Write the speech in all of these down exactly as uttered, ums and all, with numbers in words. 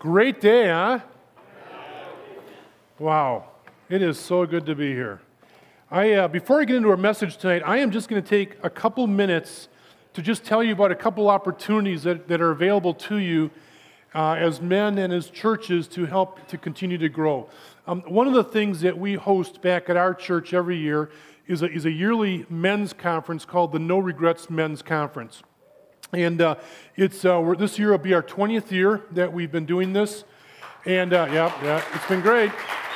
Great day, huh? Wow, it is so good to be here. I, uh, before I get into our message tonight, I am just going to take a couple minutes to just tell you about a couple opportunities that, that are available to you uh, as men and as churches to help to continue to grow. Um, one of the things that we host back at our church every year is a, is a yearly men's conference called the No Regrets Men's Conference. And uh, it's uh, we're, this year will be our twentieth year that we've been doing this. And uh, yeah, yeah, it's been great.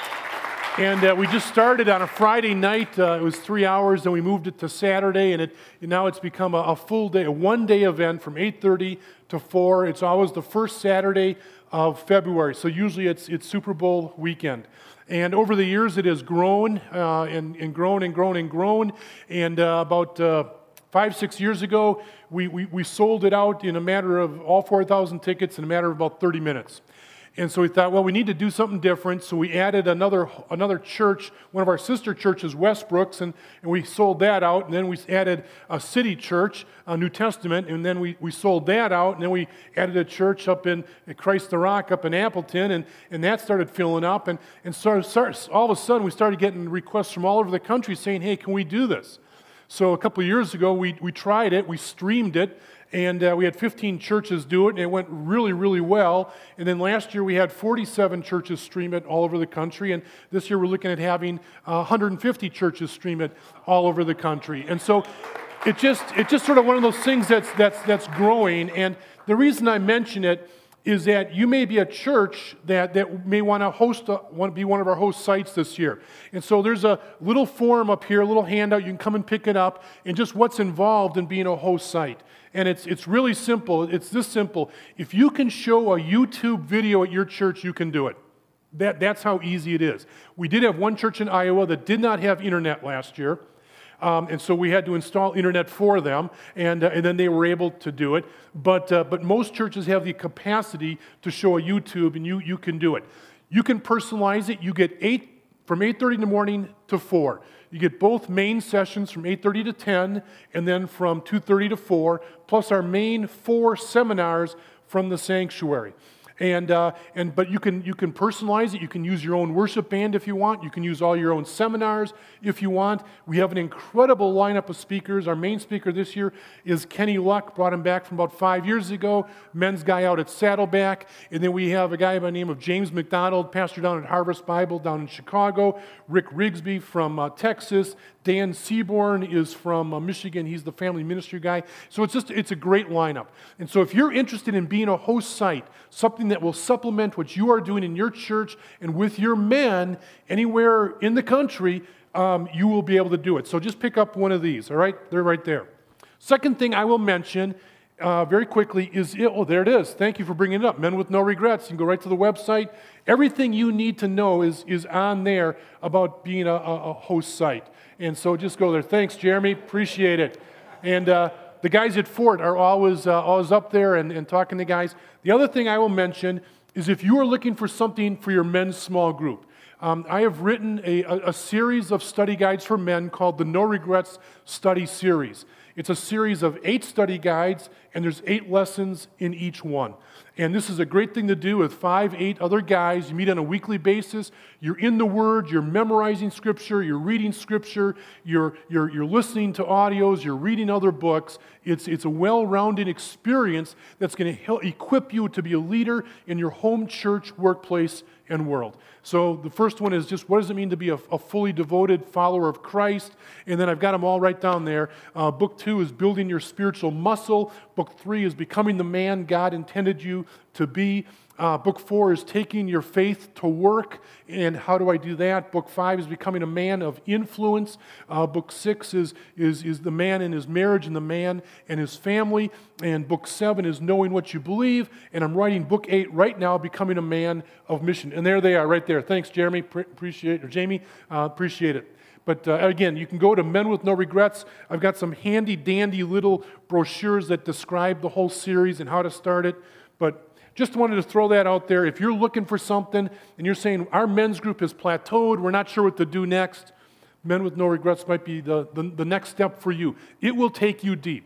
And uh, we just started on a Friday night. Uh, it was three hours, and we moved it to Saturday, and it and now it's become a, a full day, a one-day event from eight thirty to four. It's always the first Saturday of February, so usually it's it's Super Bowl weekend. And over the years, it has grown uh, and, and grown and grown and grown. And uh, about uh, five, six years ago, we, we, we sold it out in a matter of all four thousand tickets in a matter of about thirty minutes. And so we thought, well, we need to do something different. So we added another another church, one of our sister churches, Westbrooks, and, and we sold that out. And then we added a city church, a New Testament, and then we, we sold that out. And then we added a church up in at Christ the Rock up in Appleton, and, and that started filling up. And, and so start, all of a sudden, we started getting requests from all over the country saying, hey, can we do this? So a couple of years ago, we, we tried it, we streamed it, and uh, we had fifteen churches do it, and it went really, really well. And then last year, we had forty-seven churches stream it all over the country, and this year we're looking at having uh, one hundred fifty churches stream it all over the country. And so it just it's just sort of one of those things that's that's that's growing. And the reason I mention it is that you may be a church that, that may want to host, a, want to be one of our host sites this year. And so there's a little form up here, a little handout. You can come and pick it up, and just what's involved in being a host site. And it's it's really simple. It's this simple. If you can show a YouTube video at your church, you can do it. That, that's how easy it is. We did have one church in Iowa that did not have internet last year. Um, and so we had to install internet for them, and uh, and then they were able to do it. But uh, but most churches have the capacity to show a YouTube, and you you can do it. You can personalize it. You get eight from eight thirty in the morning to four. You get both main sessions from eight thirty to ten, and then from two thirty to four, plus our main four seminars from the sanctuary. And uh, and but you can you can personalize it. You can use your own worship band if you want. You can use all your own seminars if you want. We have an incredible lineup of speakers. Our main speaker this year is Kenny Luck. Brought him back from about five years ago. Men's guy out at Saddleback. And then we have a guy by the name of James McDonald, pastor down at Harvest Bible down in Chicago. Rick Rigsby from uh, Texas. Dan Seaborn is from uh, Michigan. He's the family ministry guy. So it's just it's a great lineup. And so if you're interested in being a host site, something that will supplement what you are doing in your church and with your men anywhere in the country, um, you will be able to do it. So just pick up one of these, all right? They're right there. Second thing I will mention uh, very quickly is, oh, there it is. Thank you for bringing it up. Men with No Regrets. You can go right to the website. Everything you need to know is, is on there about being a, a, a host site. And so just go there. Thanks, Jeremy. Appreciate it. And uh, the guys at Fort are always uh, always up there and, and talking to guys. The other thing I will mention is if you are looking for something for your men's small group, um, I have written a, a, a series of study guides for men called the No Regrets Study Series. It's a series of eight study guides, and there's eight lessons in each one. And this is a great thing to do with five, eight other guys. You meet on a weekly basis. You're in the Word. You're memorizing Scripture. You're reading Scripture. You're, you're, you're listening to audios. You're reading other books. It's, it's a well-rounded experience that's going to help equip you to be a leader in your home church, workplace, and world. So the first one is just what does it mean to be a, a fully devoted follower of Christ? And then I've got them all right down there. Uh, book two is building your spiritual muscle. Book three is becoming the man God intended you to be. Uh, book four is taking your faith to work, and how do I do that? Book five is becoming a man of influence. Uh, book six is, is, is the man in his marriage and the man and his family. And book seven is knowing what you believe. And I'm writing book eight right now, becoming a man of mission. And there they are, right there. Thanks, Jeremy. Pre- appreciate or Jamie. Uh, appreciate it. But uh, again, you can go to Men with No Regrets. I've got some handy dandy little brochures that describe the whole series and how to start it. But just wanted to throw that out there. If you're looking for something and you're saying our men's group has plateaued, we're not sure what to do next, Men with No Regrets might be the, the, the next step for you. It will take you deep.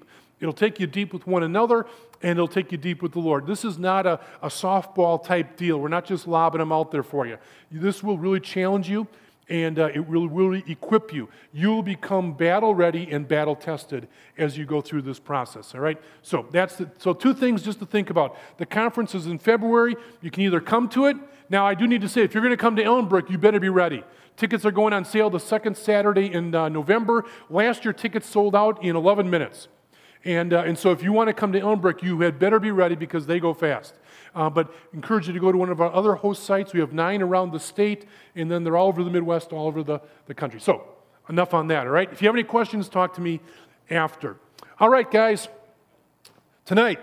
It'll take you deep with one another, and it'll take you deep with the Lord. This is not a, a softball type deal. We're not just lobbing them out there for you. This will really challenge you, and uh, it will really equip you. You'll become battle ready and battle tested as you go through this process, all right? So that's the, so two things just to think about. The conference is in February. You can either come to it. Now, I do need to say, if you're going to come to Ellenbrook, you better be ready. Tickets are going on sale the second Saturday in uh, November. Last year, tickets sold out in eleven minutes. And, uh, and so if you want to come to Ellenbrook, you had better be ready because they go fast. Uh, but encourage you to go to one of our other host sites. We have nine around the state, and then they're all over the Midwest, all over the, the country. So enough on that, all right? If you have any questions, talk to me after. All right, guys, tonight,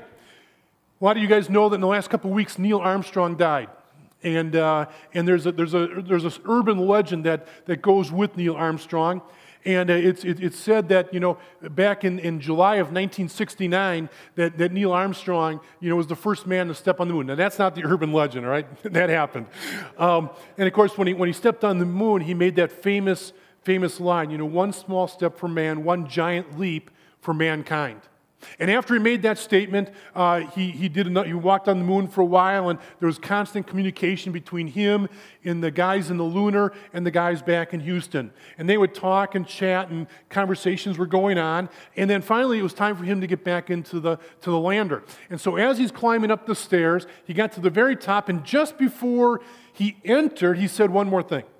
a lot of you guys know that in the last couple of weeks, Neil Armstrong died. And, uh, and there's a, there's a, there's this urban legend that, that goes with Neil Armstrong. And uh, it's, it, it's said that, you know, back in, in July of nineteen sixty-nine, that, that Neil Armstrong, you know, was the first man to step on the moon. Now, that's not the urban legend, all right? That happened. Um, and, of course, when he, when he stepped on the moon, he made that famous, famous line, you know, one small step for man, one giant leap for mankind. And after he made that statement, uh, he, he, did another, he walked on the moon for a while, and there was constant communication between him and the guys in the lunar and the guys back in Houston. And they would talk and chat, and conversations were going on. And then finally, it was time for him to get back into the, to the lander. And so as he's climbing up the stairs, he got to the very top, and just before he entered, he said one more thing.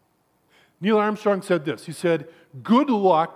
Neil Armstrong said this. He said, "Good luck,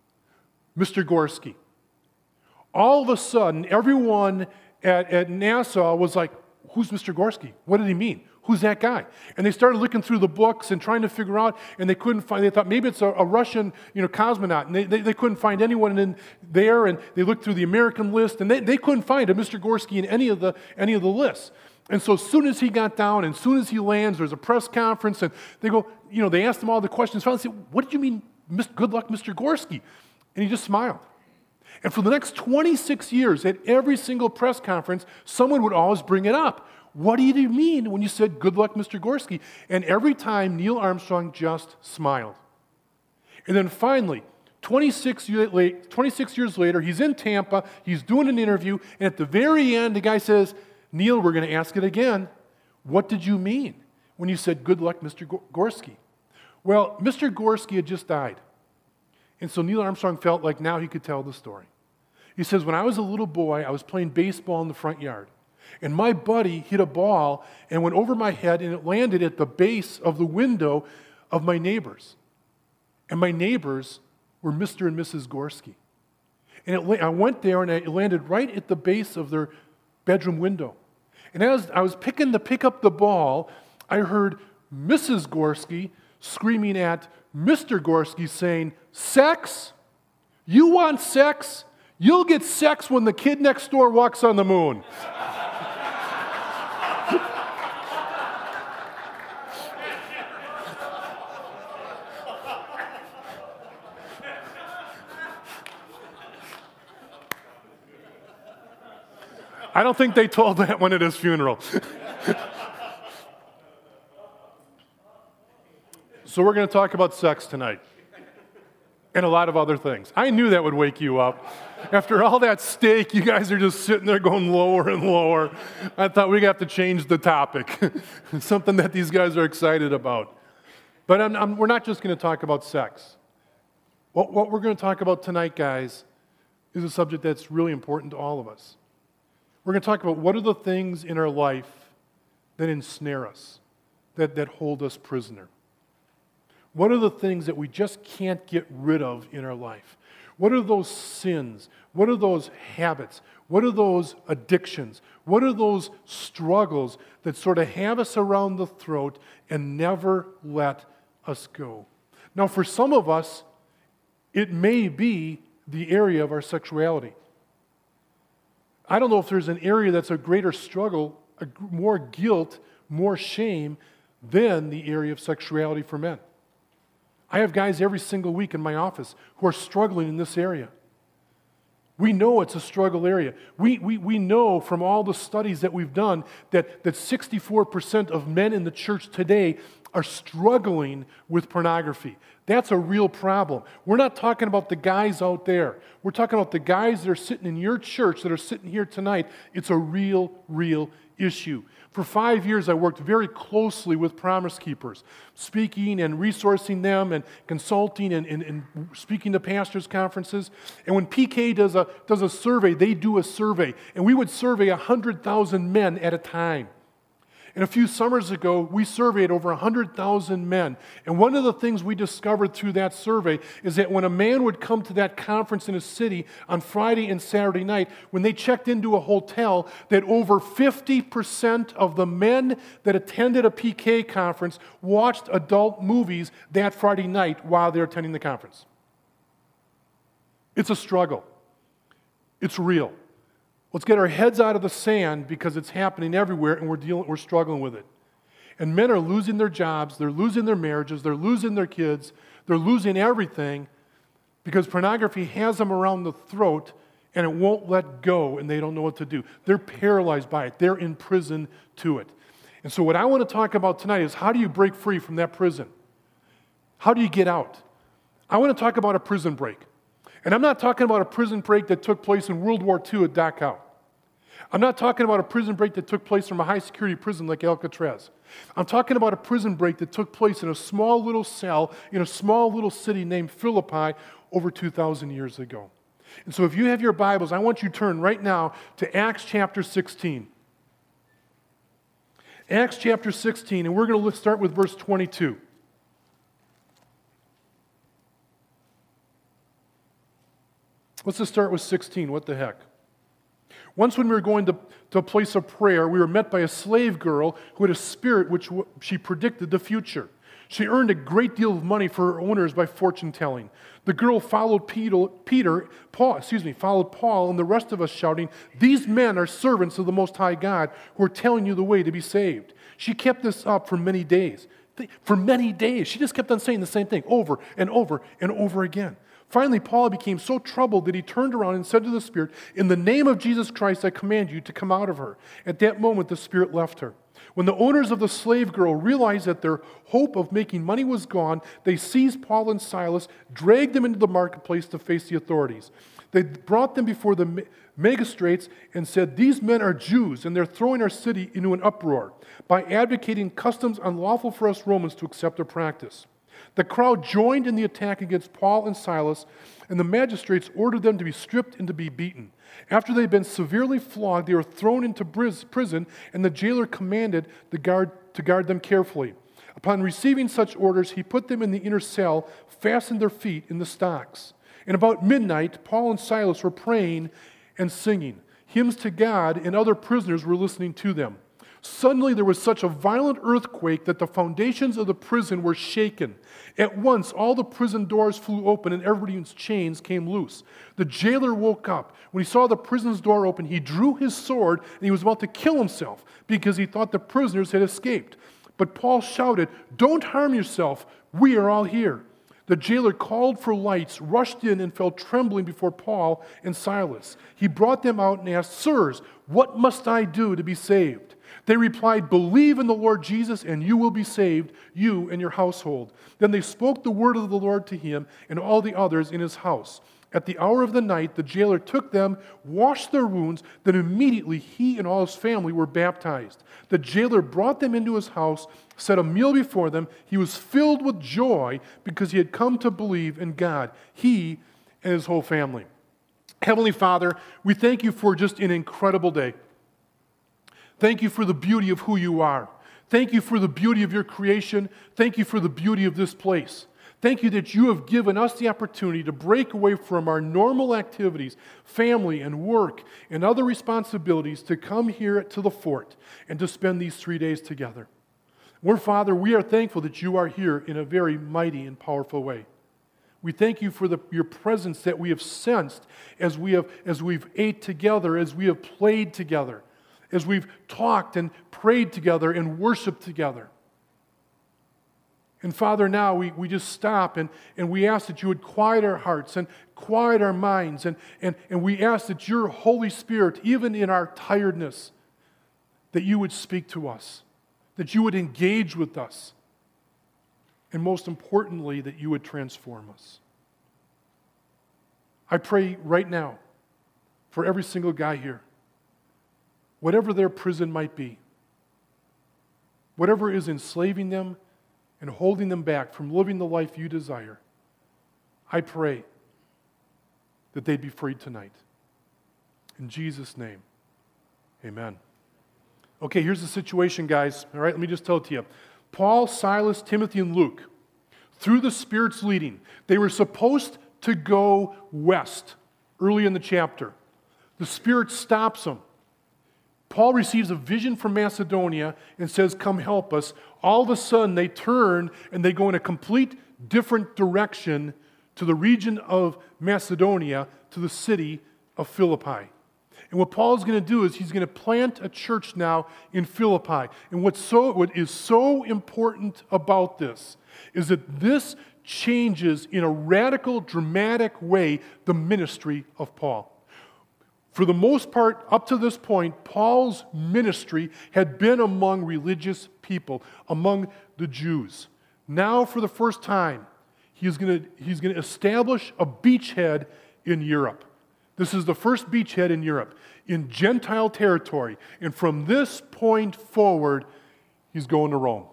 Mister Gorski." All of a sudden, everyone at, at NASA was like, who's Mister Gorski? What did he mean? Who's that guy? And they started looking through the books and trying to figure out, and they couldn't find, they thought maybe it's a, a Russian, you know, cosmonaut, and they, they, they couldn't find anyone in there, and they looked through the American list, and they, they couldn't find a Mister Gorski in any of the any of the lists. And so as soon as he got down, and as soon as he lands, there's a press conference, and they go, you know, they asked him all the questions, finally said, what did you mean, good luck, Mister Gorski? And he just smiled. And for the next twenty-six years, at every single press conference, someone would always bring it up. What do you mean when you said, good luck, Mister Gorski? And every time, Neil Armstrong just smiled. And then finally, twenty-six, twenty-six years later, he's in Tampa, he's doing an interview, and at the very end, the guy says, Neil, we're going to ask it again. What did you mean when you said, good luck, Mister Gorski? Well, Mister Gorski had just died. And so Neil Armstrong felt like now he could tell the story. He says, when I was a little boy, I was playing baseball in the front yard. And my buddy hit a ball and went over my head, and it landed at the base of the window of my neighbors. And my neighbors were Mister and Missus Gorski. And it, I went there, and it landed right at the base of their bedroom window. And as I was picking to pick up the ball, I heard Missus Gorski screaming at Mister Gorski saying, sex? You want sex? You'll get sex when the kid next door walks on the moon. I don't think they told that one at his funeral. So we're going to talk about sex tonight and a lot of other things. I knew that would wake you up. After all that steak, you guys are just sitting there going lower and lower. I thought we got to change the topic. Something that these guys are excited about. But I'm, I'm, we're not just going to talk about sex. What, what we're going to talk about tonight, guys, is a subject that's really important to all of us. We're going to talk about what are the things in our life that ensnare us, that, that hold us prisoner. What are the things that we just can't get rid of in our life? What are those sins? What are those habits? What are those addictions? What are those struggles that sort of have us around the throat and never let us go? Now, for some of us, it may be the area of our sexuality. I don't know if there's an area that's a greater struggle, a, more guilt, more shame than the area of sexuality for men. I have guys every single week in my office who are struggling in this area. We know it's a struggle area. We, we, we know from all the studies that we've done that, that sixty-four percent of men in the church today are struggling with pornography. That's a real problem. We're not talking about the guys out there. We're talking about the guys that are sitting in your church, that are sitting here tonight. It's a real, real issue. For five years, I worked very closely with Promise Keepers, speaking and resourcing them and consulting and, and, and speaking to pastors' conferences. And when P K does a, does a survey, they do a survey. And we would survey one hundred thousand men at a time. And a few summers ago, we surveyed over one hundred thousand men. And one of the things we discovered through that survey is that when a man would come to that conference in a city on Friday and Saturday night, when they checked into a hotel, that over fifty percent of the men that attended a P K conference watched adult movies that Friday night while they're attending the conference. It's a struggle. It's real. Let's get our heads out of the sand because it's happening everywhere and we're dealing, we're struggling with it. And men are losing their jobs, they're losing their marriages, they're losing their kids, they're losing everything because pornography has them around the throat and it won't let go and they don't know what to do. They're paralyzed by it. They're in prison to it. And so what I want to talk about tonight is how do you break free from that prison? How do you get out? I want to talk about a prison break. And I'm not talking about a prison break that took place in World War Two at Dachau. I'm not talking about a prison break that took place from a high-security prison like Alcatraz. I'm talking about a prison break that took place in a small little cell in a small little city named Philippi over two thousand years ago. And so if you have your Bibles, I want you to turn right now to Acts chapter sixteen. Acts chapter sixteen, and we're going to start with verse twenty-two. Let's just start with sixteen. What the heck? Once when we were going to, to a place of prayer, we were met by a slave girl who had a spirit which w- she predicted the future. She earned a great deal of money for her owners by fortune telling. The girl followed Peter, Peter, Paul, excuse me, followed Paul and the rest of us shouting, "These men are servants of the Most High God who are telling you the way to be saved." She kept this up for many days. For many days. She just kept on saying the same thing over and over and over again. Finally, Paul became so troubled that he turned around and said to the spirit, "In the name of Jesus Christ, I command you to come out of her." At that moment, the spirit left her. When the owners of the slave girl realized that their hope of making money was gone, they seized Paul and Silas, dragged them into the marketplace to face the authorities. They brought them before the magistrates and said, "These men are Jews, and they're throwing our city into an uproar by advocating customs unlawful for us Romans to accept or practice." The crowd joined in the attack against Paul and Silas, and the magistrates ordered them to be stripped and to be beaten. After they had been severely flogged, they were thrown into prison, and the jailer commanded the guard to guard them carefully. Upon receiving such orders, he put them in the inner cell, fastened their feet in the stocks. And about midnight, Paul and Silas were praying and singing hymns to God, and other prisoners were listening to them. Suddenly there was such a violent earthquake that the foundations of the prison were shaken. At once all the prison doors flew open and everybody's chains came loose. The jailer woke up. When he saw the prison's door open, he drew his sword and he was about to kill himself because he thought the prisoners had escaped. But Paul shouted, "Don't harm yourself. We are all here." The jailer called for lights, rushed in, and fell trembling before Paul and Silas. He brought them out and asked, "Sirs, what must I do to be saved?" They replied, "Believe in the Lord Jesus, and you will be saved, you and your household." Then they spoke the word of the Lord to him and all the others in his house. At the hour of the night, the jailer took them, washed their wounds, then immediately he and all his family were baptized. The jailer brought them into his house, set a meal before them. He was filled with joy because he had come to believe in God, he and his whole family. Heavenly Father, we thank you for just an incredible day. Thank you for the beauty of who you are. Thank you for the beauty of your creation. Thank you for the beauty of this place. Thank you that you have given us the opportunity to break away from our normal activities, family and work and other responsibilities to come here to the fort and to spend these three days together. Lord Father, we are thankful that you are here in a very mighty and powerful way. We thank you for the, your presence that we have sensed as, we have, as we've ate together, as we have played together, as we've talked and prayed together and worshiped together. And Father, now we, we just stop and, and we ask that you would quiet our hearts and quiet our minds. And, and, and we ask that your Holy Spirit, even in our tiredness, that you would speak to us, that you would engage with us. and most importantly, that you would transform us. I pray right now for every single guy here, whatever their prison might be, whatever is enslaving them and holding them back from living the life you desire, I pray that they'd be freed tonight. In Jesus' name, amen. Okay, here's the situation, guys. All right, let me just tell it to you. Paul, Silas, Timothy, and Luke, through the Spirit's leading, they were supposed to go west early in the chapter. The Spirit stops them. Paul receives a vision from Macedonia and says, come help us. All of a sudden, they turn and they go in a complete different direction to the region of Macedonia, to the city of Philippi. And what Paul's going to do is he's going to plant a church now in Philippi. And what's so, what is so important about this is that this changes in a radical, dramatic way the ministry of Paul. For the most part, up to this point, Paul's ministry had been among religious people, among the Jews. Now, for the first time, he's going to, he's going to establish a beachhead in Europe. This is the first beachhead in Europe, in Gentile territory. And from this point forward, he's going to Rome.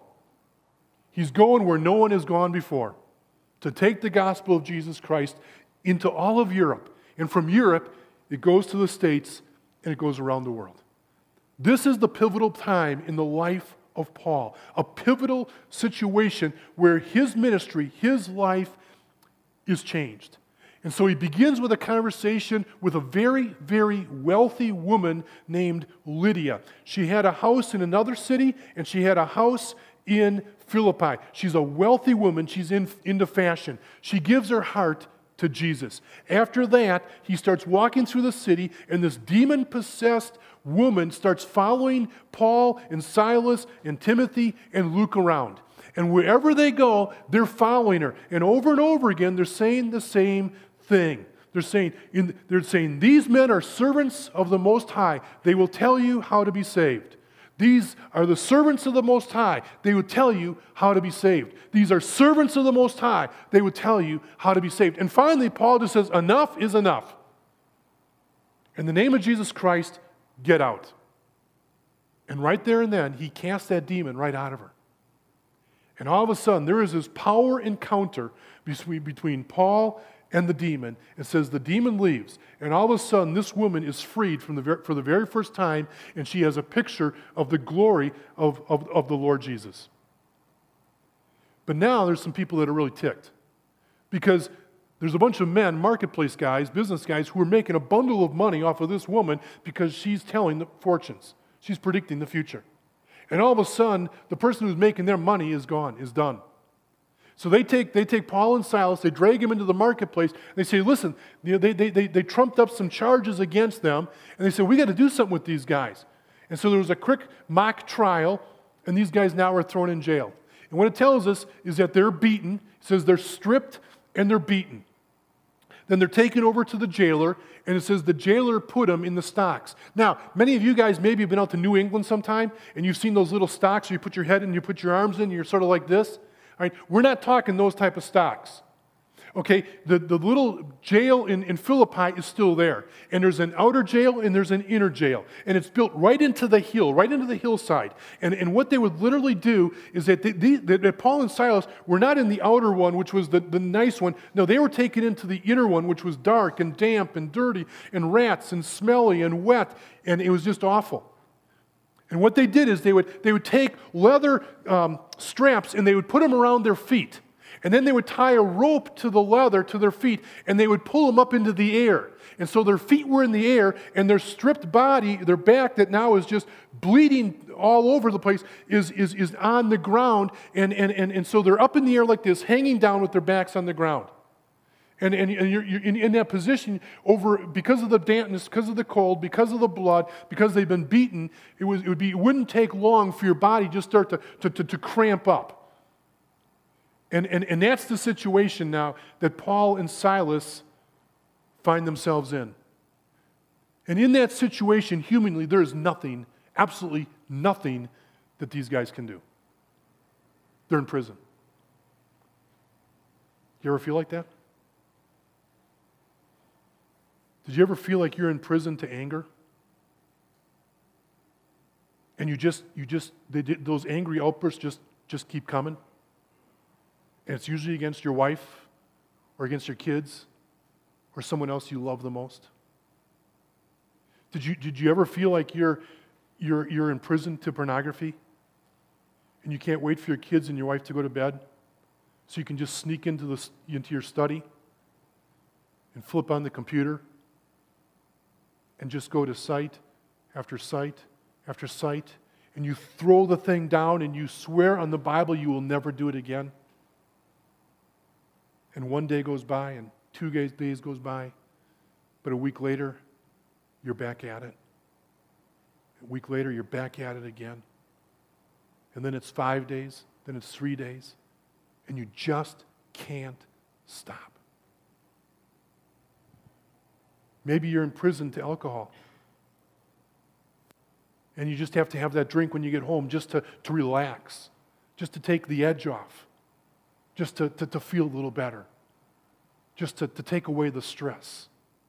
He's going where no one has gone before, to take the gospel of Jesus Christ into all of Europe. And from Europe, it goes to the States, and it goes around the world. This is the pivotal time in the life of Paul, a pivotal situation where his ministry, his life is changed. And so he begins with a conversation with a very, very wealthy woman named Lydia. She had a house in another city, and she had a house in Philippi. She's a wealthy woman. She's in, into fashion. She gives her heart to Jesus. After that, he starts walking through the city, and this demon-possessed woman starts following Paul and Silas and Timothy and Luke around. And wherever they go, they're following her. And over and over again, they're saying the same thing. They're saying, in, they're saying, these men are servants of the Most High. They will tell you how to be saved. These are the servants of the Most High. They would tell you how to be saved. These are servants of the Most High. They would tell you how to be saved. And finally, Paul just says, enough is enough. In the name of Jesus Christ, get out. And right there and then, he casts that demon right out of her. And all of a sudden, there is this power encounter between, between Paul and the demon. It says the demon leaves, and all of a sudden this woman is freed from the ver- for the very first time, and she has a picture of the glory of, of, of the Lord Jesus. But now there's some people that are really ticked, because there's a bunch of men, marketplace guys, business guys, who are making a bundle of money off of this woman because she's telling the fortunes. She's predicting the future. And all of a sudden, the person who's making their money is gone, is done. So they take, they take Paul and Silas, they drag him into the marketplace, and they say, listen, you know, they, they, they, they trumped up some charges against them, and they said, we got to do something with these guys. And so there was a quick mock trial, and these guys now are thrown in jail. And what it tells us is that they're beaten. It says they're stripped and they're beaten. Then they're taken over to the jailer, and it says the jailer put them in the stocks. Now, many of you guys maybe have been out to New England sometime, and you've seen those little stocks where you put your head in, you put your arms in, and you're sort of like this. All right, we're not talking those type of stocks. Okay, the, the little jail in, in Philippi is still there. And there's an outer jail and there's an inner jail. And it's built right into the hill, right into the hillside. And, and what they would literally do is that, they, they, that Paul and Silas were not in the outer one, which was the, the nice one. No, they were taken into the inner one, which was dark and damp and dirty and rats and smelly and wet. And it was just awful. And what they did is they would, they would take leather um, straps and they would put them around their feet. And then they would tie a rope to the leather to their feet, and they would pull them up into the air. And so their feet were in the air, and their stripped body, their back that now is just bleeding all over the place, is, is, is on the ground. And, and, and, and so they're up in the air like this, hanging down with their backs on the ground. And, and, and you're, you're in, in that position over because of the dampness, because of the cold, because of the blood, because they've been beaten, it, was, it, would be, it wouldn't take long for your body just start to, to, to, to cramp up. And, and, and that's the situation now that Paul and Silas find themselves in. And in that situation, humanly, there is nothing, absolutely nothing that these guys can do. They're in prison. You ever feel like that? Did you ever feel like you're in prison to anger? And you just, you just, they did, those angry outbursts just, just keep coming? And it's usually against your wife or against your kids or someone else you love the most? Did you, did you ever feel like you're, you're, you're in prison to pornography and you can't wait for your kids and your wife to go to bed so you can just sneak into, the, into your study and flip on the computer and just go to site after site after site, and you throw the thing down and you swear on the Bible you will never do it again? And one day goes by and two days goes by, but a week later, you're back at it. A week later, you're back at it again. And then it's five days, then it's three days, and you just can't stop. Maybe you're in prison to alcohol. And you just have to have that drink when you get home just to, to relax, just to take the edge off, just to, to, to feel a little better, just to, to take away the stress.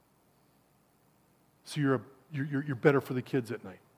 So you're, a, you're, you're better for the kids at night.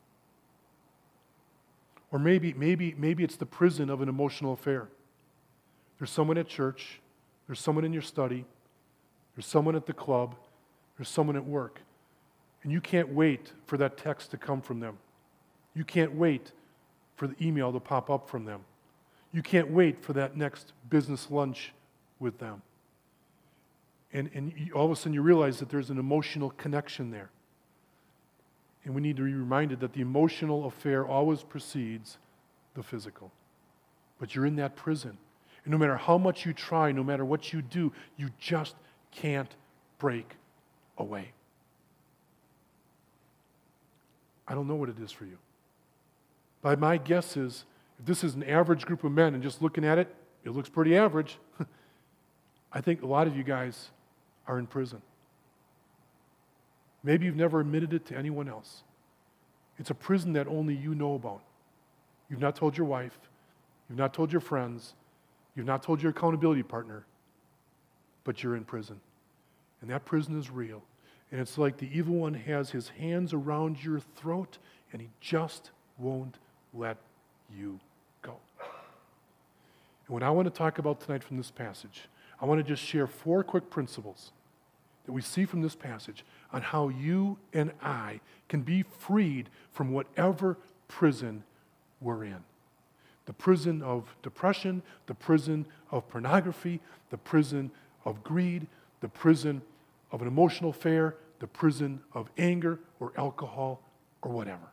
Or maybe, maybe, maybe it's the prison of an emotional affair. There's someone at church, there's someone in your study, there's someone at the club, there's someone at work, and you can't wait for that text to come from them. You can't wait for the email to pop up from them. You can't wait for that next business lunch with them. And, and you, all of a sudden you realize that there's an emotional connection there. And we need to be reminded that the emotional affair always precedes the physical. But you're in that prison. And no matter how much you try, no matter what you do, you just can't break away. I don't know what it is for you. But my guess is, if this is an average group of men and just looking at it, it looks pretty average. I think a lot of you guys are in prison. Maybe you've never admitted it to anyone else. It's a prison that only you know about. You've not told your wife. You've not told your friends. You've not told your accountability partner. But you're in prison. And that prison is real. And it's like the evil one has his hands around your throat and he just won't let you go. And what I want to talk about tonight from this passage, I want to just share four quick principles that we see from this passage on how you and I can be freed from whatever prison we're in. The prison of depression, the prison of pornography, the prison of greed, the prison of an emotional affair, the prison of anger or alcohol or whatever.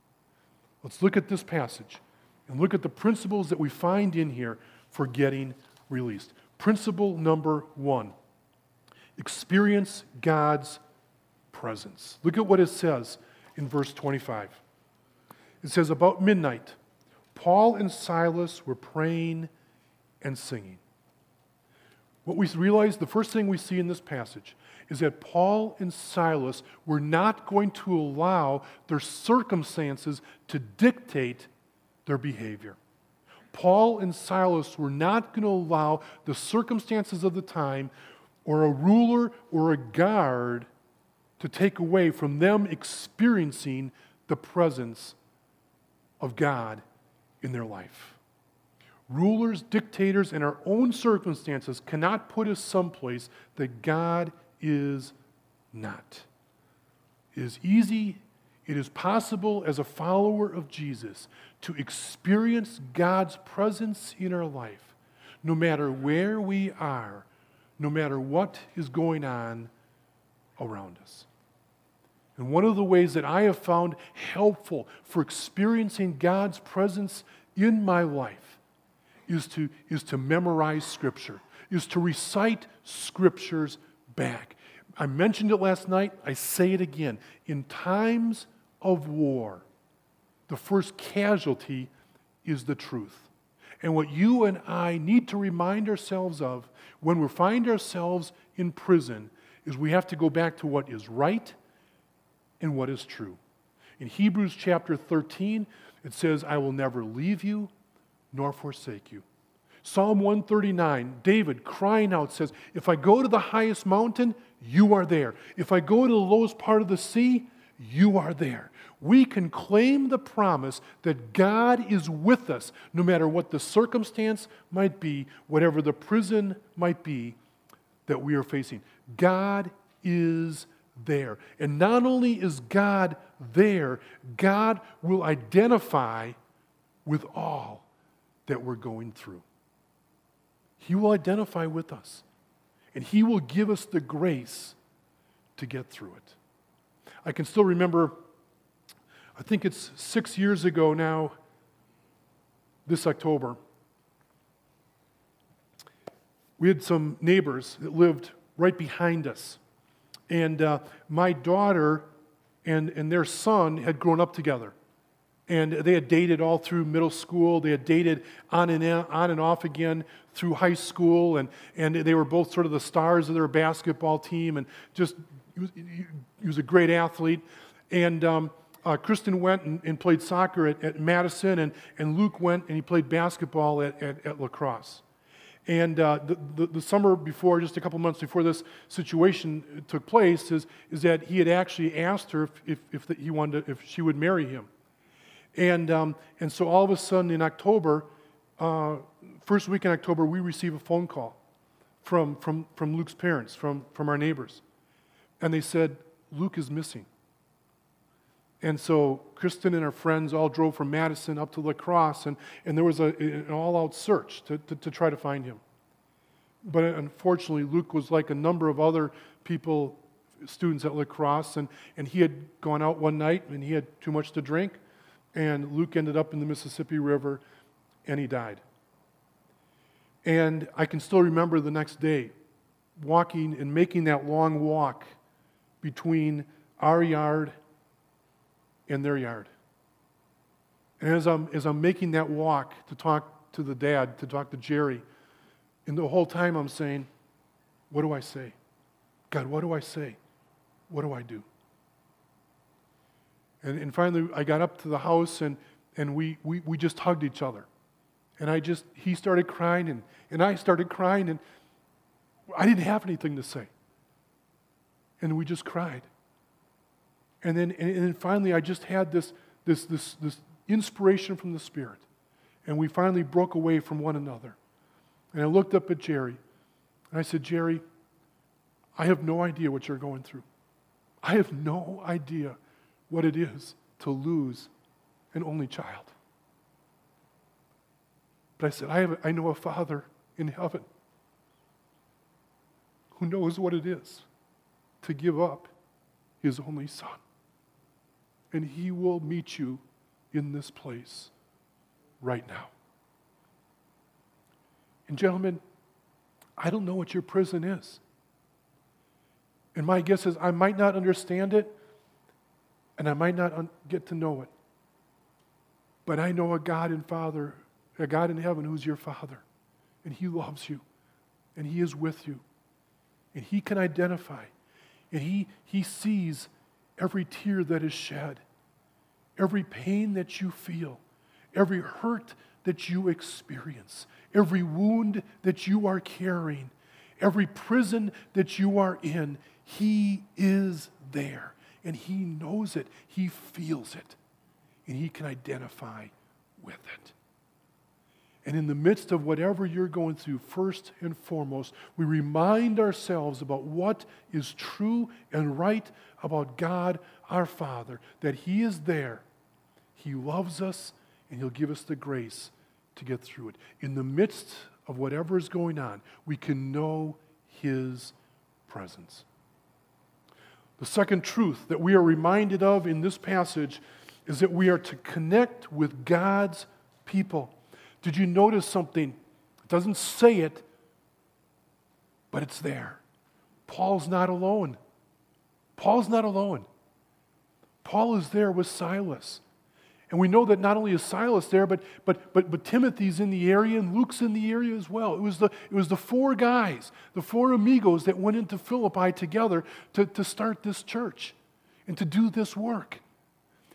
Let's look at this passage and look at the principles that we find in here for getting released. Principle number one, experience God's presence. Look at what it says in verse twenty-five. It says, about midnight, Paul and Silas were praying and singing. What we realize, the first thing we see in this passage is that Paul and Silas were not going to allow their circumstances to dictate their behavior. Paul and Silas were not going to allow the circumstances of the time or a ruler or a guard to take away from them experiencing the presence of God in their life. Rulers, dictators, and our own circumstances cannot put us someplace that God is not. It is easy, it is possible as a follower of Jesus to experience God's presence in our life, no matter where we are, no matter what is going on around us. And one of the ways that I have found helpful for experiencing God's presence in my life is to, is to memorize Scripture, is to recite Scriptures back. I mentioned it last night, I say it again. In times of war, the first casualty is the truth. And what you and I need to remind ourselves of when we find ourselves in prison is we have to go back to what is right and what is true. In Hebrews chapter thirteen, it says, I will never leave you nor forsake you. Psalm one thirty-nine, David crying out says, if I go to the highest mountain, you are there. If I go to the lowest part of the sea, you are there. We can claim the promise that God is with us no matter what the circumstance might be, whatever the prison might be that we are facing. God is there. And not only is God there, God will identify with all that we're going through. He will identify with us, and He will give us the grace to get through it. I can still remember, I think it's six years ago now, this October, we had some neighbors that lived right behind us. And uh, my daughter and, and their son had grown up together. And they had dated all through middle school. They had dated on and in, on and off again through high school. And, and they were both sort of the stars of their basketball team. And just, he was, he was a great athlete. And um, uh, Kristen went and, and played soccer at, at Madison. And, and Luke went and he played basketball at, at, at La Crosse. And uh, the, the, the summer before, just a couple months before this situation took place, is, is that he had actually asked her if, if, if the, he wanted to, if she would marry him. And, um, and so all of a sudden in October, uh, first week in October, we receive a phone call from, from, from Luke's parents, from, from our neighbors. And they said, Luke is missing. And so Kristen and her friends all drove from Madison up to La Crosse, and, and there was a, an all-out search to, to, to try to find him. But unfortunately, Luke was like a number of other people, students at La Crosse, and, and he had gone out one night, and he had too much to drink, and Luke ended up in the Mississippi River, and he died. And I can still remember the next day, walking and making that long walk between our yard in their yard. And as I'm, as I'm making that walk to talk to the dad, to talk to Jerry, and the whole time I'm saying, what do I say? God, what do I say? What do I do? And, and finally, I got up to the house, and, and we, we, we just hugged each other. And I just, he started crying, and, and I started crying, and I didn't have anything to say. And we just cried. And then, and then finally, I just had this, this, this, this inspiration from the Spirit. And we finally broke away from one another. And I looked up at Jerry, and I said, Jerry, I have no idea what you're going through. I have no idea what it is to lose an only child. But I said, I, have, I know a Father in heaven who knows what it is to give up His only Son. And He will meet you in this place right now. And gentlemen, I don't know what your prison is. And my guess is I might not understand it, and I might not un- get to know it. But I know a God and Father, a God in heaven who's your Father. And He loves you. And He is with you. And He can identify. And He, he sees every tear that is shed, every pain that you feel, every hurt that you experience, every wound that you are carrying, every prison that you are in. He is there, and He knows it. He feels it, and He can identify with it. And in the midst of whatever you're going through, first and foremost, we remind ourselves about what is true and right about God, our Father, that He is there. He loves us, and He'll give us the grace to get through it. In the midst of whatever is going on, we can know His presence. The second truth that we are reminded of in this passage is that we are to connect with God's people. Did you notice something? It doesn't say it, but it's there. Paul's not alone. Paul's not alone. Paul is there with Silas. And we know that not only is Silas there, but but but but Timothy's in the area and Luke's in the area as well. It was the it was the four guys, the four amigos that went into Philippi together to, to start this church and to do this work.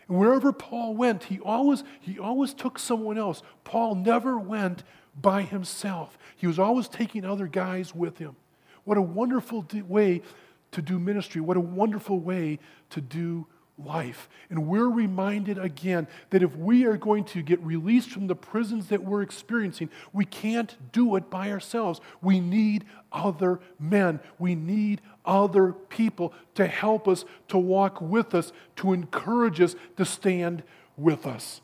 And wherever Paul went, he always, he always took someone else. Paul never went by himself. He was always taking other guys with him. What a wonderful d- way to do ministry. What a wonderful way to do life. And we're reminded again that if we are going to get released from the prisons that we're experiencing, we can't do it by ourselves. We need other men. We need other people to help us, to walk with us, to encourage us, to stand with us.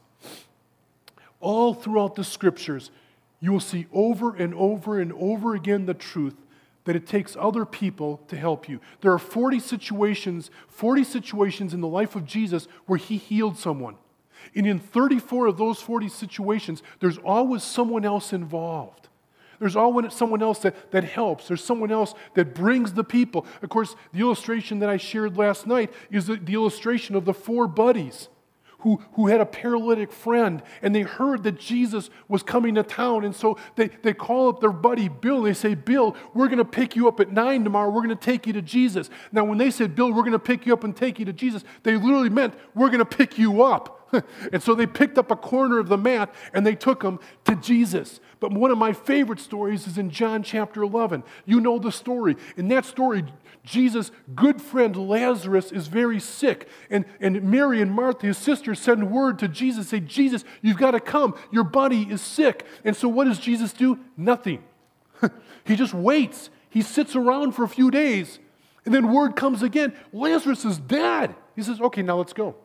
All throughout the scriptures, you will see over and over and over again the truth that it takes other people to help you. There are forty situations, forty situations in the life of Jesus where he healed someone. And in thirty-four of those forty situations, there's always someone else involved. There's always someone else that, that helps. There's someone else that brings the people. Of course, the illustration that I shared last night is the, the illustration of the four buddies who, who had a paralytic friend, and they heard that Jesus was coming to town, and so they, they call up their buddy Bill, and they say, Bill, we're going to pick you up at nine tomorrow. We're going to take you to Jesus. Now, when they said, Bill, we're going to pick you up and take you to Jesus, they literally meant, we're going to pick you up. And so they picked up a corner of the mat, and they took him to Jesus. But one of my favorite stories is in John chapter eleven. You know the story. In that story, Jesus' good friend Lazarus is very sick. And, and Mary and Martha, his sisters, send word to Jesus, say, Jesus, you've got to come. Your buddy is sick. And so what does Jesus do? Nothing. He just waits. He sits around for a few days. And then word comes again, Lazarus is dead. He says, okay, now let's go.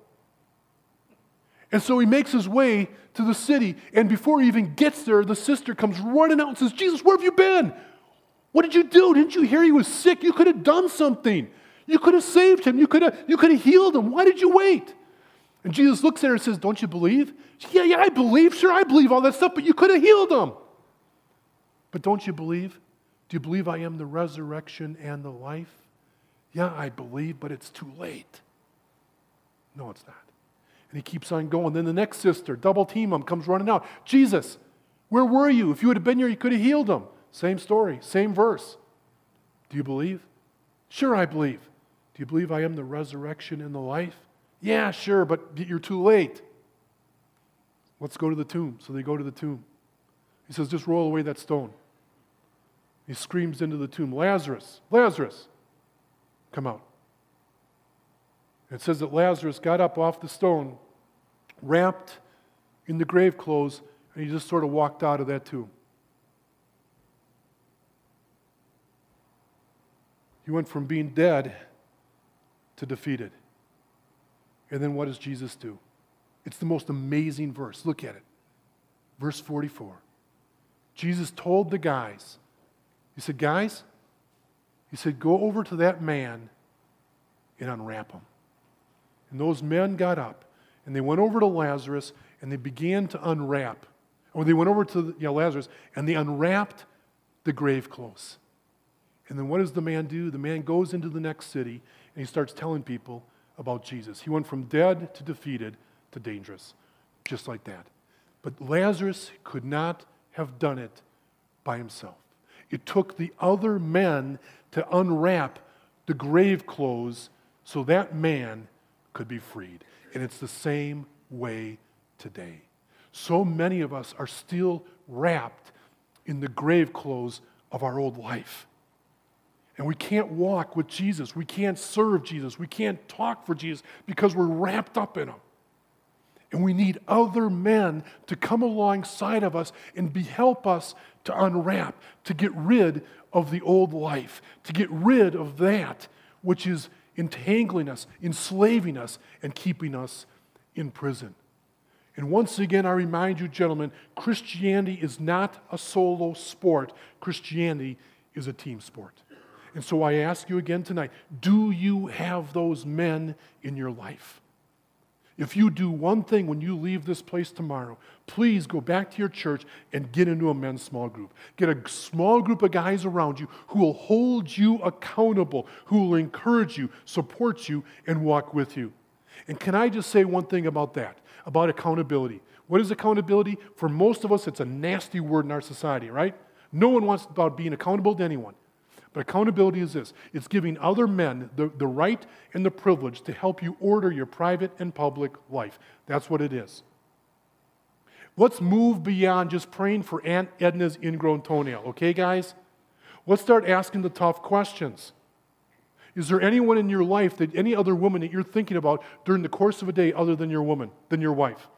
And so he makes his way to the city, and before he even gets there, the sister comes running out and says, Jesus, where have you been? What did you do? Didn't you hear he was sick? You could have done something. You could have saved him. You could have, you could have healed him. Why did you wait? And Jesus looks at her and says, don't you believe? She says, yeah, yeah, I believe. Sure, I believe all that stuff, but you could have healed him. But don't you believe? Do you believe I am the resurrection and the life? Yeah, I believe, but it's too late. No, it's not. And he keeps on going. Then the next sister, double team him, comes running out. Jesus, where were you? If you would have been here, you could have healed him. Same story, same verse. Do you believe? Sure, I believe. Do you believe I am the resurrection and the life? Yeah, sure, but you're too late. Let's go to the tomb. So they go to the tomb. He says, just roll away that stone. He screams into the tomb, Lazarus, Lazarus, come out. It says that Lazarus got up off the stone, wrapped in the grave clothes, and he just sort of walked out of that tomb. He went from being dead to defeated. And then what does Jesus do? It's the most amazing verse. Look at it. Verse forty-four. Jesus told the guys, he said, guys, he said, go over to that man and unwrap him. And those men got up, and they went over to Lazarus, and they began to unwrap. Or they went over to yeah, Lazarus, and they unwrapped the grave clothes. And then what does the man do? The man goes into the next city, and he starts telling people about Jesus. He went from dead to defeated to dangerous, just like that. But Lazarus could not have done it by himself. It took the other men to unwrap the grave clothes so that man could be freed. And it's the same way today. So many of us are still wrapped in the grave clothes of our old life. And we can't walk with Jesus. We can't serve Jesus. We can't talk for Jesus because we're wrapped up in him. And we need other men to come alongside of us and be, help us to unwrap, to get rid of the old life, to get rid of that which is entangling us, enslaving us, and keeping us in prison. And once again, I remind you, gentlemen, Christianity is not a solo sport. Christianity is a team sport. And so I ask you again tonight, do you have those men in your life? If you do one thing when you leave this place tomorrow, please go back to your church and get into a men's small group. Get a small group of guys around you who will hold you accountable, who will encourage you, support you, and walk with you. And can I just say one thing about that, about accountability? What is accountability? For most of us, it's a nasty word in our society, right? No one wants about being accountable to anyone. But accountability is this. It's giving other men the, the right and the privilege to help you order your private and public life. That's what it is. Let's move beyond just praying for Aunt Edna's ingrown toenail, okay, guys? Let's start asking the tough questions. Is there anyone in your life, that any other woman that you're thinking about during the course of a day other than your woman, than your wife?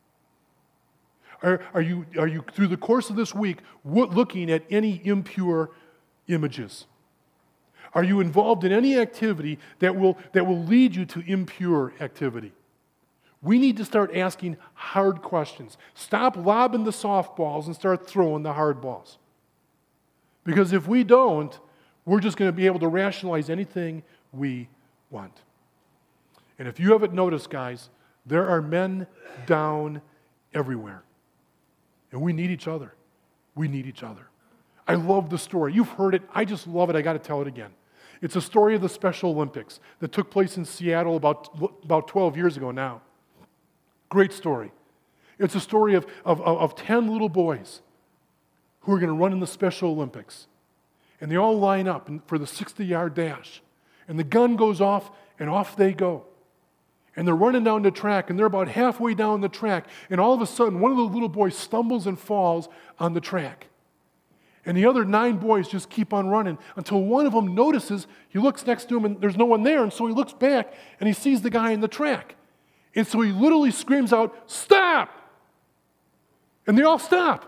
Are, are, you, are you, through the course of this week, looking at any impure images? Are you involved in any activity that will, that will lead you to impure activity? We need to start asking hard questions. Stop lobbing the softballs and start throwing the hard balls. Because if we don't, we're just going to be able to rationalize anything we want. And if you haven't noticed, guys, there are men down everywhere. And we need each other. We need each other. I love the story. You've heard it. I just love it. I got to tell it again. It's a story of the Special Olympics that took place in Seattle about, about twelve years ago now. Great story. It's a story of, of, of ten little boys who are going to run in the Special Olympics. And they all line up for the sixty-yard dash. And the gun goes off, and off they go. And they're running down the track, and they're about halfway down the track, and all of a sudden, one of the little boys stumbles and falls on the track. And the other nine boys just keep on running until one of them notices, he looks next to him, and there's no one there, and so he looks back, and he sees the guy in the track. And so he literally screams out, "Stop!" And they all stop.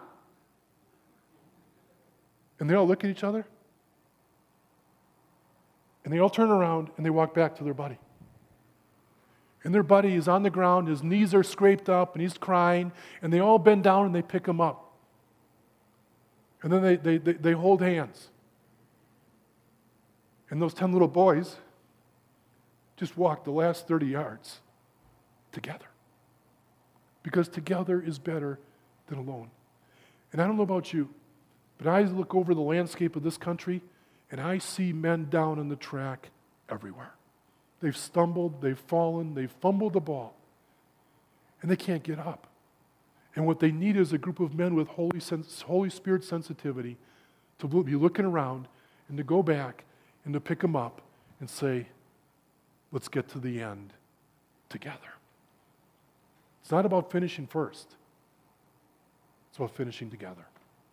And they all look at each other, and they all turn around, and they walk back to their buddy. And their buddy is on the ground, his knees are scraped up, and he's crying, and they all bend down and they pick him up. And then they, they, they, they hold hands. And those ten little boys just walk the last thirty yards together. Because together is better than alone. And I don't know about you, but I look over the landscape of this country, and I see men down on the track everywhere. They've stumbled, they've fallen, they've fumbled the ball, and they can't get up. And what they need is a group of men with Holy, sense, Holy Spirit sensitivity to be looking around and to go back and to pick them up and say, let's get to the end together. It's not about finishing first. It's about finishing together.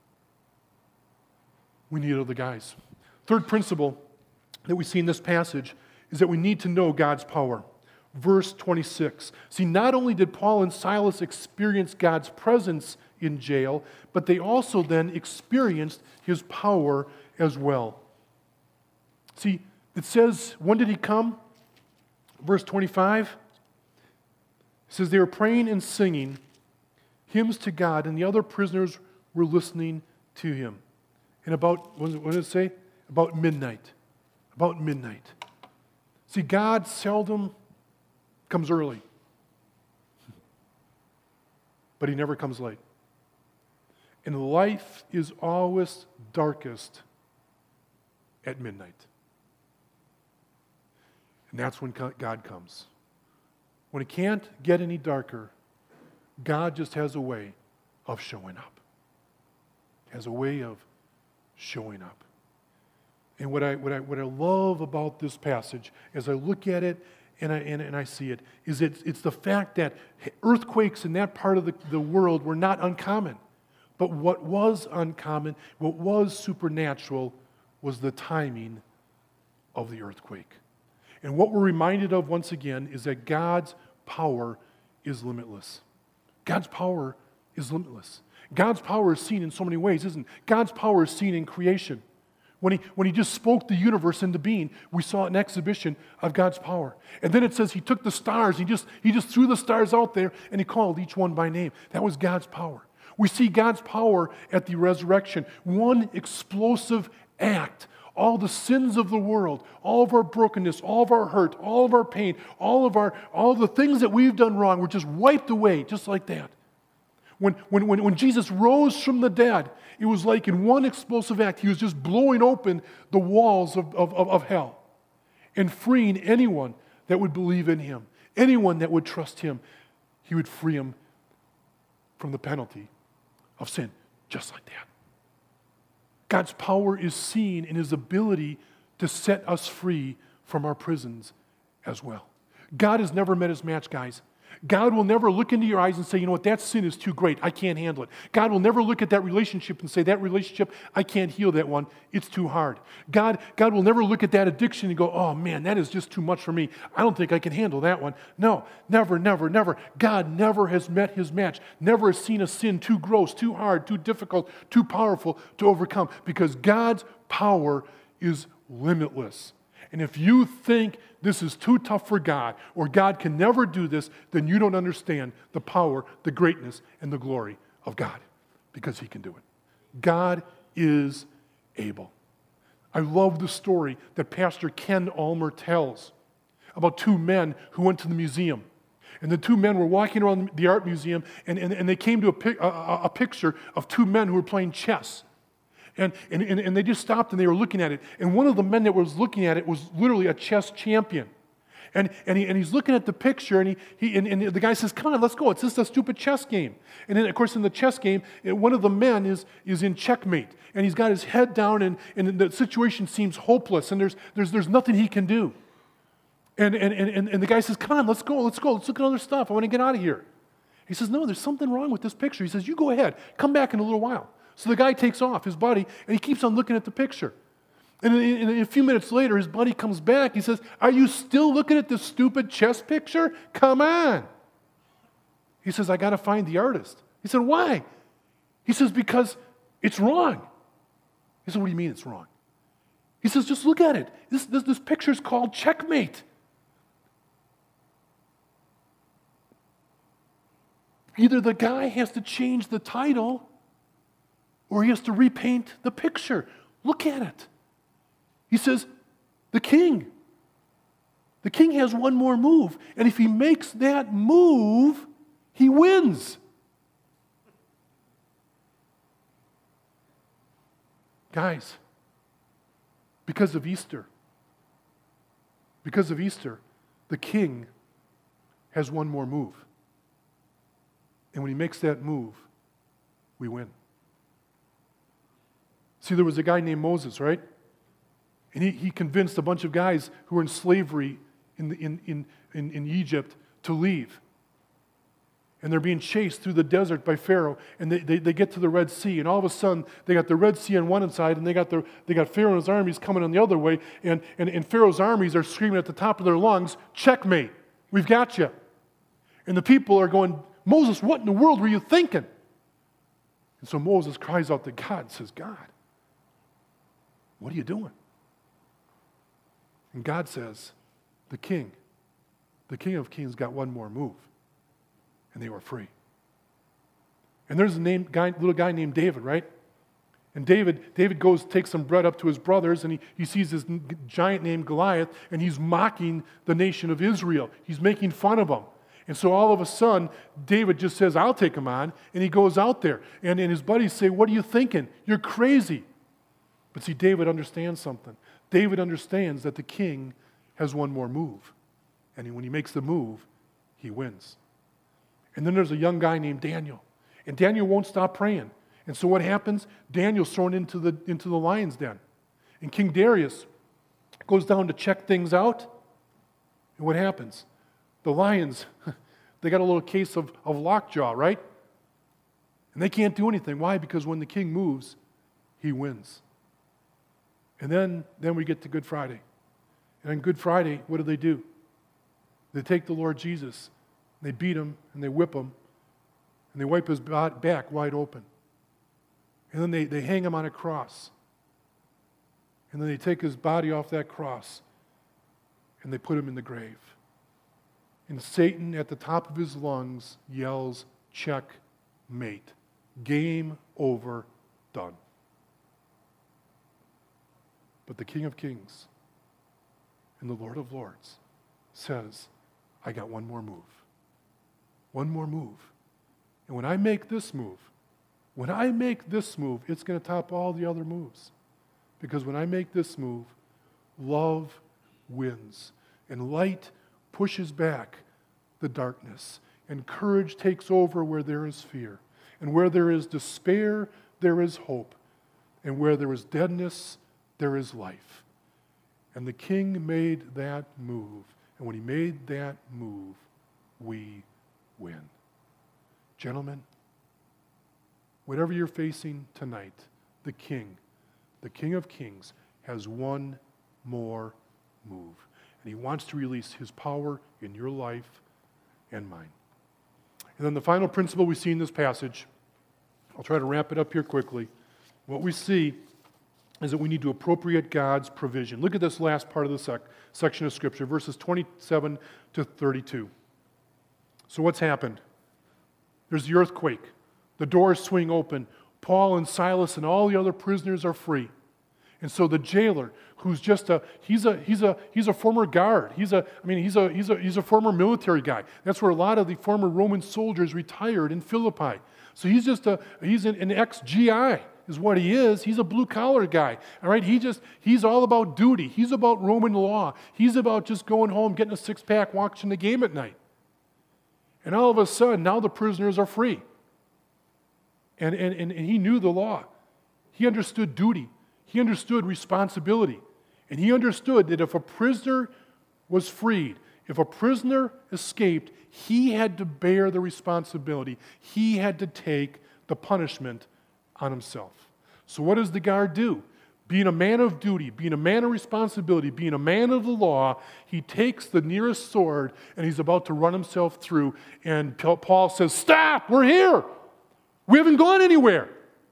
We need other guys. Third principle that we see in this passage is that we need to know God's power. Verse twenty-six. See, not only did Paul and Silas experience God's presence in jail, but they also then experienced his power as well. See, it says, when did he come? Verse twenty-five. It says they were praying and singing hymns to God, and the other prisoners were listening to him. And about, what did it say? About midnight. About midnight. See, God seldom comes early, but he never comes late. And life is always darkest at midnight. And that's when God comes. When it can't get any darker, God just has a way of showing up. Has a way of showing up. And what I, what I, what I love about this passage, as I look at it and I, and, and I see it, is it's, it's the fact that earthquakes in that part of the, the world were not uncommon. But what was uncommon, what was supernatural, was the timing of the earthquake. And what we're reminded of once again is that God's power is limitless. God's power is limitless. God's power is seen in so many ways, isn't it? God's power is seen in creation. When he, when he just spoke the universe into being, we saw an exhibition of God's power. And then it says he took the stars, he just, he just threw the stars out there, and he called each one by name. That was God's power. We see God's power at the resurrection. One explosive act. All the sins of the world, all of our brokenness, all of our hurt, all of our pain, all of our all the things that we've done wrong were just wiped away just like that. When, when, when, when Jesus rose from the dead, it was like in one explosive act, he was just blowing open the walls of, of, of hell and freeing anyone that would believe in him, anyone that would trust him. He would free him from the penalty of sin, just like that. God's power is seen in his ability to set us free from our prisons as well. God has never met his match, guys. God will never look into your eyes and say, you know what, that sin is too great. I can't handle it. God will never look at that relationship and say, that relationship, I can't heal that one. It's too hard. God, God will never look at that addiction and go, oh man, that is just too much for me. I don't think I can handle that one. No, never, never, never. God never has met his match. Never has seen a sin too gross, too hard, too difficult, too powerful to overcome, because God's power is limitless. And if you think this is too tough for God, or God can never do this, then you don't understand the power, the greatness, and the glory of God, because he can do it. God is able. I love the story that Pastor Ken Ulmer tells about two men who went to the museum. And the two men were walking around the art museum, and, and, and they came to a, pic, a, a picture of two men who were playing chess. And, and, and they just stopped and they were looking at it. And one of the men that was looking at it was literally a chess champion. And, and, he, and he's looking at the picture, and, he, he, and, and the guy says, come on, let's go. It's just a stupid chess game. And then, of course, in the chess game, one of the men is, is in checkmate. And he's got his head down, and, and the situation seems hopeless, and there's, there's, there's nothing he can do. And, and, and, and the guy says, come on, let's go, let's go. Let's look at other stuff. I want to get out of here. He says, no, there's something wrong with this picture. He says, you go ahead. Come back in a little while. So the guy takes off, his buddy, and he keeps on looking at the picture. And in, in a few minutes later, his buddy comes back. He says, are you still looking at this stupid chess picture? Come on. He says, I got to find the artist. He said, why? He says, because it's wrong. He said, what do you mean it's wrong? He says, just look at it. This, this, this picture is called Checkmate. Either the guy has to change the title, or he has to repaint the picture. Look at it. He says, the king. The king has one more move. And if he makes that move, he wins. Guys, because of Easter, because of Easter, the king has one more move. And when he makes that move, we win. See, there was a guy named Moses, right? And he, he convinced a bunch of guys who were in slavery in, the, in, in, in, in Egypt to leave. And they're being chased through the desert by Pharaoh, and they, they, they get to the Red Sea, and all of a sudden, they got the Red Sea on one side, and they got, the, they got Pharaoh and his armies coming on the other way, and, and, and Pharaoh's armies are screaming at the top of their lungs, checkmate, we've got you. And the people are going, Moses, what in the world were you thinking? And so Moses cries out to God and says, God, what are you doing? And God says, the king, the King of Kings got one more move. And they were free. And there's a name, guy, little guy named David, right? And David, David goes, takes some bread up to his brothers, and he, he sees this giant named Goliath, and he's mocking the nation of Israel. He's making fun of them. And so all of a sudden, David just says, I'll take him on, and he goes out there. And, and his buddies say, what are you thinking? You're crazy. But see, David understands something. David understands that the king has one more move. And when he makes the move, he wins. And then there's a young guy named Daniel. And Daniel won't stop praying. And so what happens? Daniel's thrown into the, into the lion's den. And King Darius goes down to check things out. And what happens? The lions, they got a little case of, of lockjaw, right? And they can't do anything. Why? Because when the king moves, he wins. And then, then we get to Good Friday. And on Good Friday, what do they do? They take the Lord Jesus, and they beat him, and they whip him, and they wipe his back wide open. And then they, they hang him on a cross. And then they take his body off that cross, and they put him in the grave. And Satan, at the top of his lungs, yells, checkmate. Game over, done. But the King of Kings and the Lord of Lords says, I got one more move. One more move. And when I make this move, when I make this move, it's going to top all the other moves. Because when I make this move, love wins. And light pushes back the darkness. And courage takes over where there is fear. And where there is despair, there is hope. and where there is deadness, there is life. And the king made that move. And when he made that move, we win. Gentlemen, whatever you're facing tonight, the king, the King of Kings, has one more move. And he wants to release his power in your life and mine. And then the final principle we see in this passage, I'll try to wrap it up here quickly. What we see is that we need to appropriate God's provision. Look at this last part of the sec- section of Scripture, verses twenty-seven to thirty-two. So what's happened? There's the earthquake. The doors swing open. Paul and Silas and all the other prisoners are free. And so the jailer, who's just a he's a he's a he's a former guard. He's a I mean he's a he's a he's a former military guy. That's where a lot of the former Roman soldiers retired in Philippi. So he's just a he's an, an ex-G I is what he is. He's a blue-collar guy. All right, he just he's all about duty. He's about Roman law. He's about just going home, getting a six-pack, watching the game at night. And all of a sudden, now the prisoners are free. And, and, and he knew the law. He understood duty. He understood responsibility. And he understood that if a prisoner was freed, if a prisoner escaped, he had to bear the responsibility. He had to take the punishment on himself. So what does the guard do? Being a man of duty, being a man of responsibility, being a man of the law, he takes the nearest sword and he's about to run himself through. And Paul says, "Stop, we're here. We haven't gone anywhere."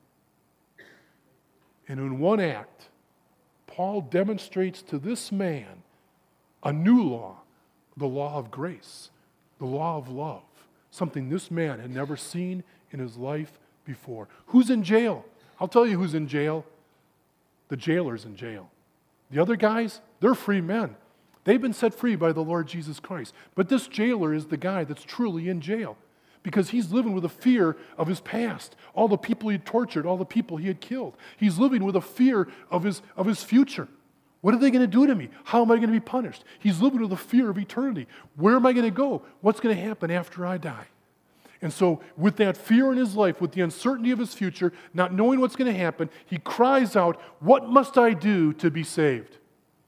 And in one act, Paul demonstrates to this man a new law, the law of grace, the law of love, something this man had never seen in his life before. Who's in jail? I'll tell you who's in jail. The jailer's in jail. The other guys, they're free men. They've been set free by the Lord Jesus Christ. But this jailer is the guy that's truly in jail because he's living with a fear of his past, all the people he had tortured, all the people he had killed. He's living with a fear of his, of his future. What are they going to do to me? How am I going to be punished? He's living with a fear of eternity. Where am I going to go? What's going to happen after I die? And so with that fear in his life, with the uncertainty of his future, not knowing what's going to happen, he cries out, "What must I do to be saved?"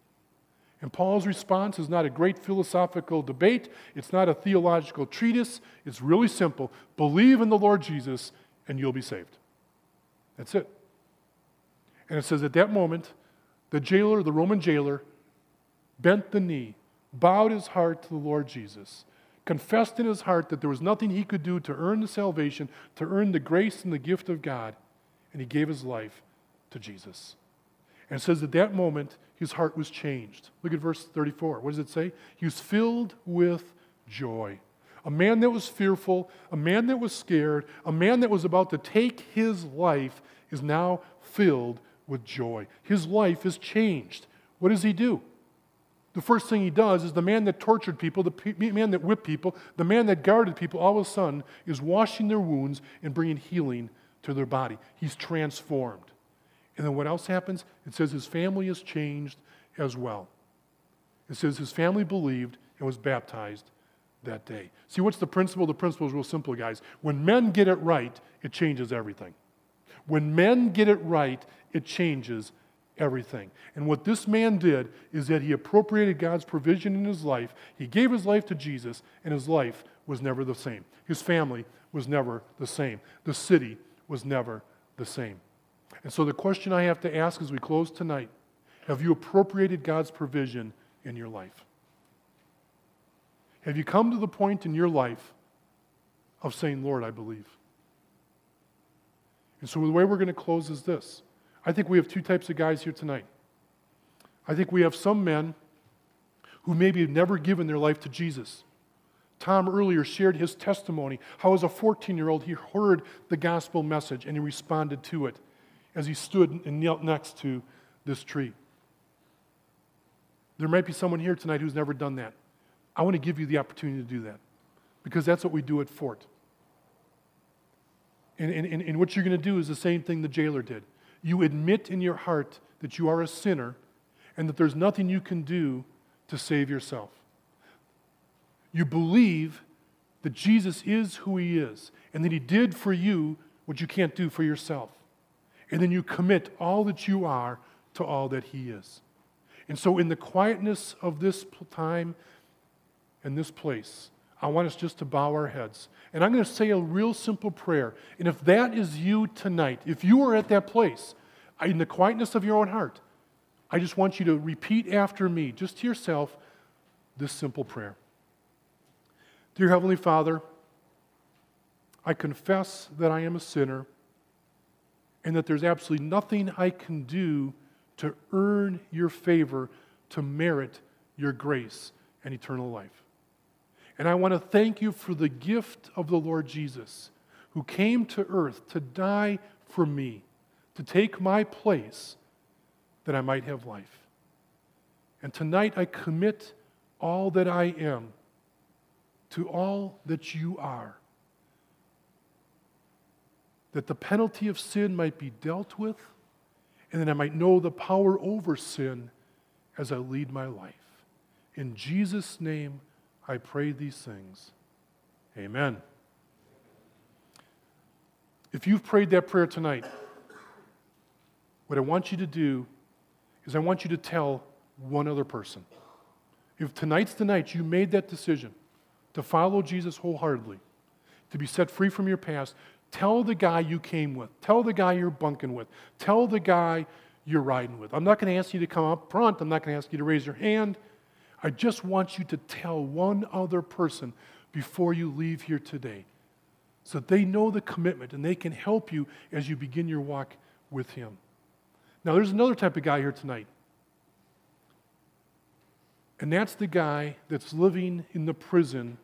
And Paul's response is not a great philosophical debate. It's not a theological treatise. It's really simple. Believe in the Lord Jesus and you'll be saved. That's it. And it says at that moment, the jailer, the Roman jailer, bent the knee, bowed his heart to the Lord Jesus, confessed in his heart that there was nothing he could do to earn the salvation, to earn the grace and the gift of God, and he gave his life to Jesus. And it says at that moment, his heart was changed. Look at verse thirty-four. What does it say? He was filled with joy. A man that was fearful, a man that was scared, a man that was about to take his life is now filled with joy. His life is changed. What does he do? The first thing he does is the man that tortured people, the pe- man that whipped people, the man that guarded people, all of a sudden is washing their wounds and bringing healing to their body. He's transformed. And then what else happens? It says his family is changed as well. It says his family believed and was baptized that day. See, what's the principle? The principle is real simple, guys. When men get it right, it changes everything. When men get it right, it changes everything. And what this man did is that he appropriated God's provision in his life. He gave his life to Jesus, and his life was never the same. His family was never the same. The city was never the same. And so the question I have to ask as we close tonight, have you appropriated God's provision in your life? Have you come to the point in your life of saying, "Lord, I believe"? And so the way we're going to close is this. I think we have two types of guys here tonight. I think we have some men who maybe have never given their life to Jesus. Tom earlier shared his testimony, how as a fourteen-year-old he heard the gospel message and he responded to it as he stood and knelt next to this tree. There might be someone here tonight who's never done that. I want to give you the opportunity to do that because that's what we do at Fort. And, and, and what you're going to do is the same thing the jailer did. You admit in your heart that you are a sinner and that there's nothing you can do to save yourself. You believe that Jesus is who he is and that he did for you what you can't do for yourself. And then you commit all that you are to all that He is. And so in the quietness of this time and this place, I want us just to bow our heads. And I'm going to say a real simple prayer. And if that is you tonight, if you are at that place, in the quietness of your own heart, I just want you to repeat after me, just to yourself, this simple prayer. Dear Heavenly Father, I confess that I am a sinner and that there's absolutely nothing I can do to earn your favor, to merit your grace and eternal life. And I want to thank you for the gift of the Lord Jesus, who came to earth to die for me, to take my place that I might have life. And tonight I commit all that I am to all that you are, that the penalty of sin might be dealt with, and that I might know the power over sin as I lead my life. In Jesus' name, I pray these things. Amen. If you've prayed that prayer tonight, what I want you to do is I want you to tell one other person. If tonight's the night you made that decision to follow Jesus wholeheartedly, to be set free from your past, tell the guy you came with. Tell the guy you're bunking with. Tell the guy you're riding with. I'm not going to ask you to come up front. I'm not going to ask you to raise your hand. I just want you to tell one other person before you leave here today so that they know the commitment and they can help you as you begin your walk with Him. Now, there's another type of guy here tonight. And that's the guy that's living in the prison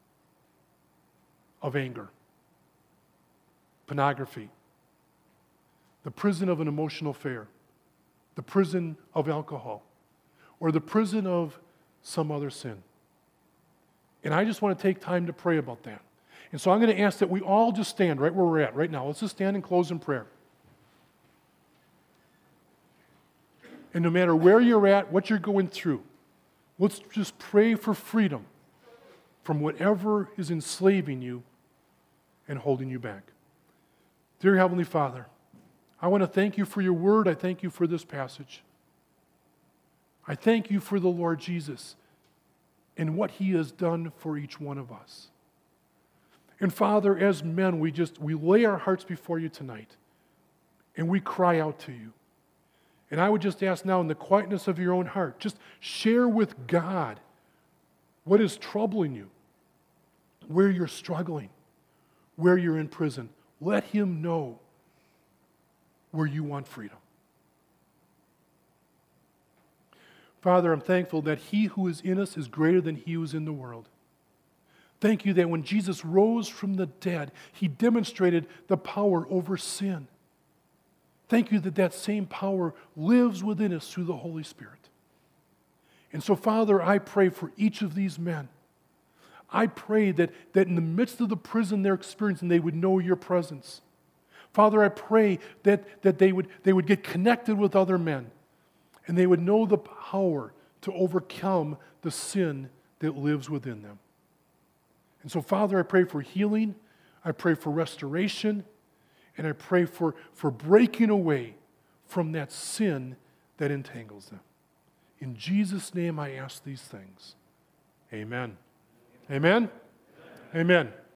of anger, pornography, the prison of an emotional affair, the prison of alcohol, or the prison of some other sin. And I just want to take time to pray about that. And so I'm going to ask that we all just stand right where we're at right now. Let's just stand and close in prayer. And no matter where you're at, what you're going through, let's just pray for freedom from whatever is enslaving you and holding you back. Dear Heavenly Father, I want to thank you for your word. I thank you for this passage. I thank you for the Lord Jesus and what He has done for each one of us. And Father, as men, we just, we lay our hearts before you tonight and we cry out to you. And I would just ask now in the quietness of your own heart, just share with God what is troubling you, where you're struggling, where you're in prison. Let Him know where you want freedom. Father, I'm thankful that He who is in us is greater than he who is in the world. Thank you that when Jesus rose from the dead, He demonstrated the power over sin. Thank you that that same power lives within us through the Holy Spirit. And so, Father, I pray for each of these men. I pray that, that in the midst of the prison they're experiencing, they would know your presence. Father, I pray that, that they would, they would get connected with other men and they would know the power to overcome the sin that lives within them. And so, Father, I pray for healing. I pray for restoration. And I pray for, for breaking away from that sin that entangles them. In Jesus' name I ask these things. Amen. Amen? Amen. Amen.